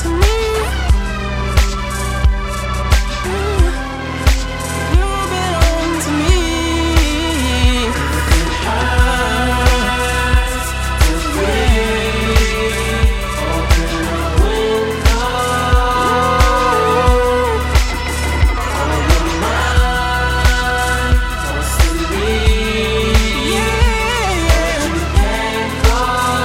to me. You belong to me. It hurts to breathe. Open a window. All your mind wants to leave. Yeah, but you can't go.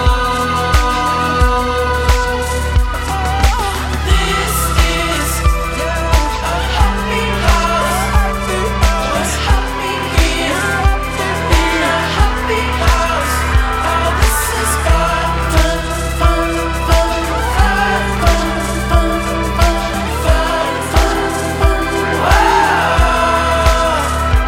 This is a happy house. What's happening here in a happy house? Oh, this is fun, fun, fun, fun, fun, fun, fun, fun, fun, fun, wow.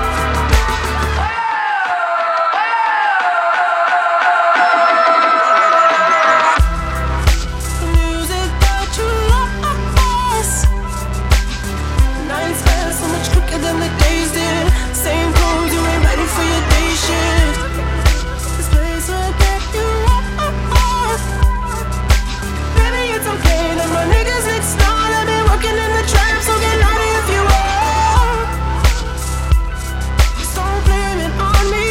The music that you lost. Nights pass so much quicker than the days did. Same clothes, you ain't ready for your day shift. This place will get you off. Baby, it's okay that my niggas next door. I've been working in the trap, so get naughty if you want. Just don't blame it on me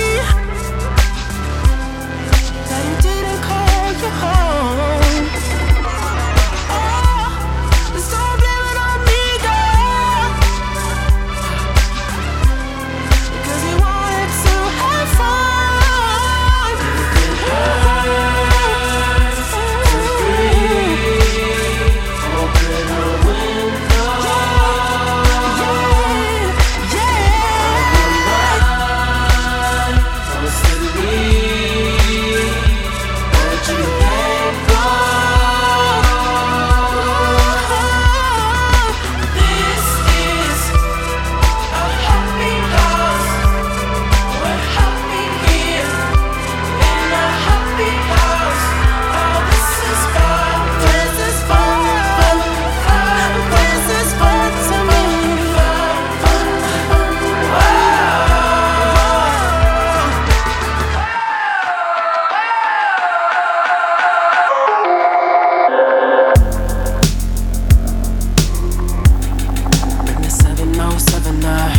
that he didn't call you home. Oh, just don't blame it on me, girl, because you wanted to have fun. It hurts to breathe. Open a window. Yeah, yeah. Wants to leave, but you can't go. This is a happy house. We're happy here in a happy house. Oh, this is fun. This is fun. This is fun to me. Fun, wow. Bring the 7079.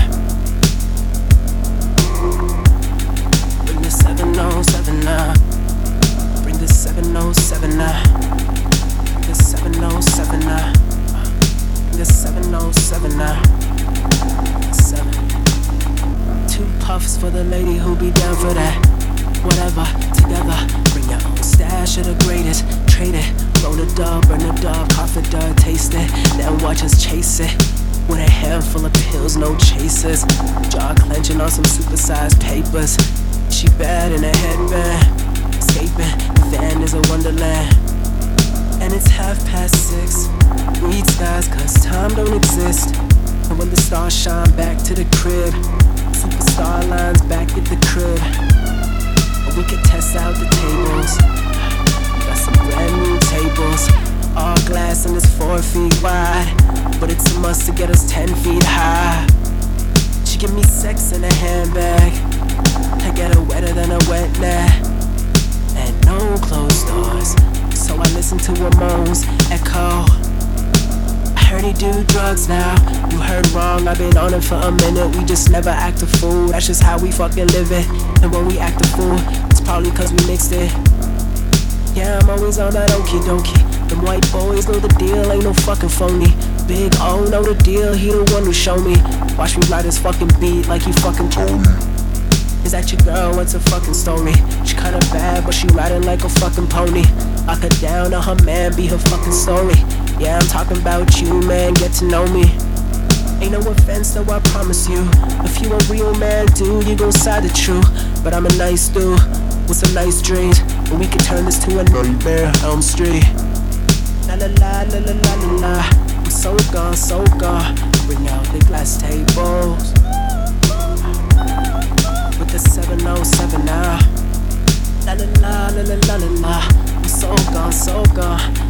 Bring the 7079. Bring the 7079. Bring the 7079. Bring the 7079. 7. 2 puffs for the lady who be down for that. Whatever, together. Bring your own stash of the greatest. Trade it. Roll the dub, burn the dub, cough it dub, taste it. Then watch us chase it. With a handful of pills, no chasers. Jaw clenching on some supersized papers. She bad in a headband. Escaping, the van is a wonderland. And it's 6:30. Read skies, cause time don't exist. And when the stars shine back to the crib, superstar lines back at the crib. Or we could test out the tables. Got some brand new tables. All glass and it's 4 feet wide. But it's a must to get us 10 feet high. She give me sex in a handbag. I get her wetter than a wet nap. And no closed doors. So I listen to her moans echo. I heard he do drugs now. You heard wrong, I've been on it for a minute. We just never act a fool. That's just how we fucking live it. And when we act a fool, it's probably cause we mixed it. Yeah, I'm always on that okie dokie. Them white boys know the deal, ain't no fucking phony. Big O know the deal, he the one who show me. Watch me ride his fucking beat like he fucking told me. Is that your girl? What's her fucking story? She kinda bad, but she riding like a fucking pony. Lock her down or her man be her fucking story. Yeah, I'm talking about you, man, get to know me. Ain't no offense though, I promise you. If you a real man, dude, you gon' side the truth. But I'm a nice dude with some nice dreams, and we can turn this to a nightmare, Elm Street. La la la la la la la la. I'm so gone, so gone. Bring out the glass tables with the 707 now. La la la la la la la la. I'm so gone, so gone.